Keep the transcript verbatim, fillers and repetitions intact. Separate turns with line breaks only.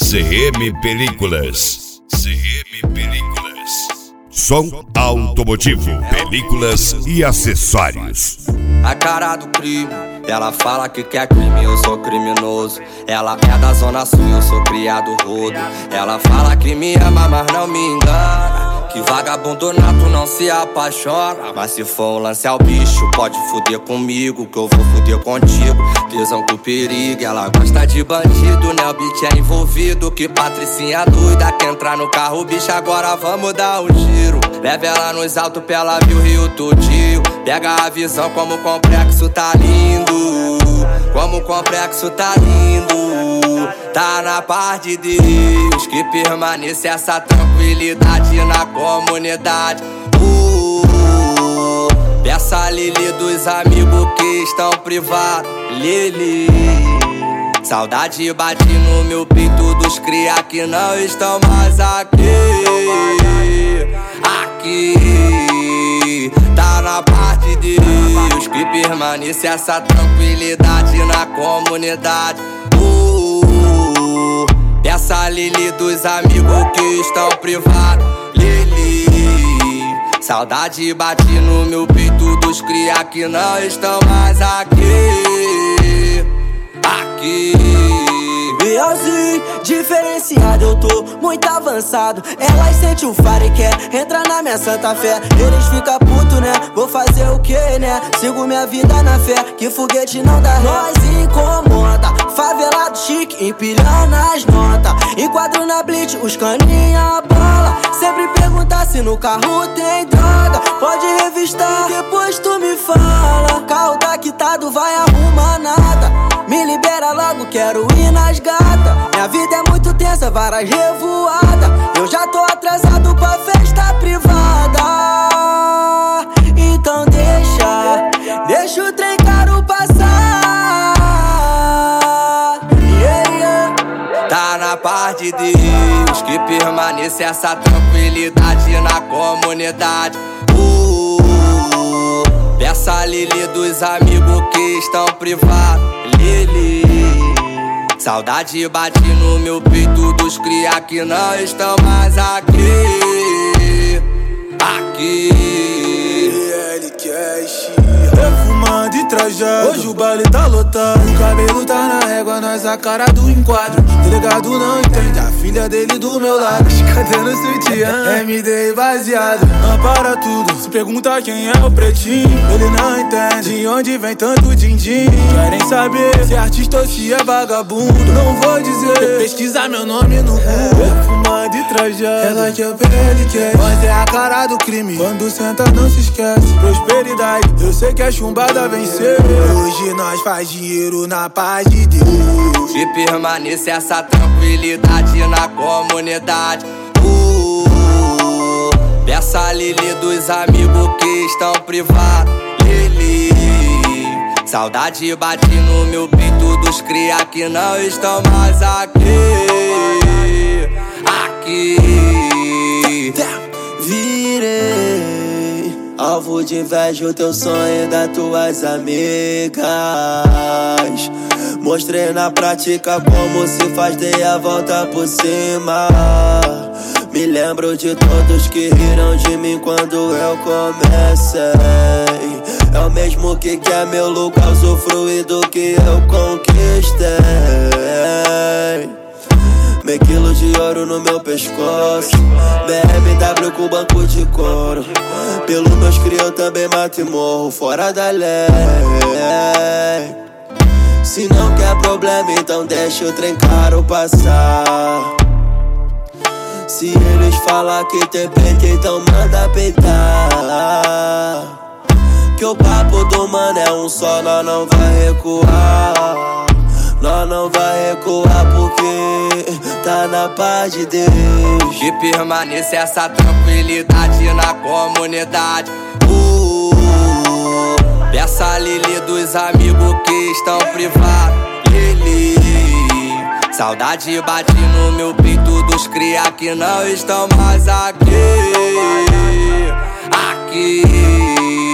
C M Películas. C M Películas. Som automotivo, películas e acessórios.
A cara do crime, ela fala que quer crime, eu sou criminoso. Ela é da zona sul, eu sou criado rodo. Ela fala que me ama, mas não me engana. Que vagabundo nato não se apaixona. Mas se for um lance ao bicho, pode fuder comigo, que eu vou fuder contigo. Tesão com perigo, ela gosta de bandido, né? O beat é envolvido. Que patricinha doida, quer entrar no carro, bicho, agora vamos dar um giro. Leva ela nos altos pra ela ver o Rio todinho. Pega a visão como o complexo tá lindo. Como o complexo tá lindo. Tá na paz de Deus, que permaneça essa tranquilidade na comunidade. uh, Peça a Lili dos amigos que estão privados. Lili, saudade bate no meu peito dos cria que não estão mais aqui. Aqui tá na paz de Deus, que permaneça essa tranquilidade na comunidade. uh, Peça a Lili dos amigos que estão privados. Lili, saudade bate no meu peito dos cria que não estão mais aqui. Aqui
Bielzinho, diferenciado, eu tô muito avançado. Elas sentem o faro e quer entrar na minha santa fé. Eles ficam puto, né? Vou fazer o que, né? Sigo minha vida na fé, que foguete não dá ré. Nós incomoda, favelado chique, empilhando as notas. Enquadro na blitz, os caninha bola. Sempre perguntar se no carro tem droga. Pode revistar, depois tu me fala. Carro tá quitado, vai arrumar nada. Me libera logo, quero ir nas gatas. Minha vida é muito tensa, várias revoadas. Eu já tô atrasado pra festa privada. Então deixa, deixa o trem caro passar. Yeah, yeah.
Tá na paz de Deus, que permaneça essa tranquilidade na comunidade. uh, Peça a Lili dos amigos que estão privados. Lili, saudade bate no meu peito dos cria que não estão mais aqui. Aqui
L Cash, perfumado e trajado. Hoje o baile tá lotado, o cabelo tá na régua, nós a cara do enquadro. Delegado não entende, a filha dele do meu lado. Cantando sutiã, M D baseado. Ampara tudo, se pergunta quem é o pretinho. Ele não entende de onde vem tanto din-din. Querem saber se é artista ou se é vagabundo. Não vou dizer, pesquisar meu nome no Google. Perfumado e trajado, ela que é o P L Cash. Mas é a cara do crime, quando senta não se esquece. Prosperidade, eu sei que a chumbada venceu. Hoje nós faz dinheiro na paz de Deus,
que permaneça essa tranquilidade na comunidade. uh, Peça a Lili dos amigos que estão privados. Lili, saudade bate no meu peito dos cria que não estão mais aqui. Aqui
virei alvo de inveja o teu sonho das tuas amigas. Mostrei na prática como se faz, dei a volta por cima. Me lembro de todos que riram de mim quando eu comecei. É o mesmo que quer meu lugar, usufruir do que eu conquistei. Meio quilo de ouro no meu pescoço, B M W com banco de couro. Pelo meus cria eu também mato e morro fora da lei. Se não quer problema, então deixa o trem caro passar. Se eles falar que tem peito, então manda peitar. Que o papo do mano é um só, nós não vai recuar. Nós não vai recuar porque tá na paz de Deus,
que permaneça essa tranquilidade na comunidade. uh, Peça a Lili dos amigos que estão privados. Lili, saudade bate no meu peito dos cria que não estão mais aqui. Aqui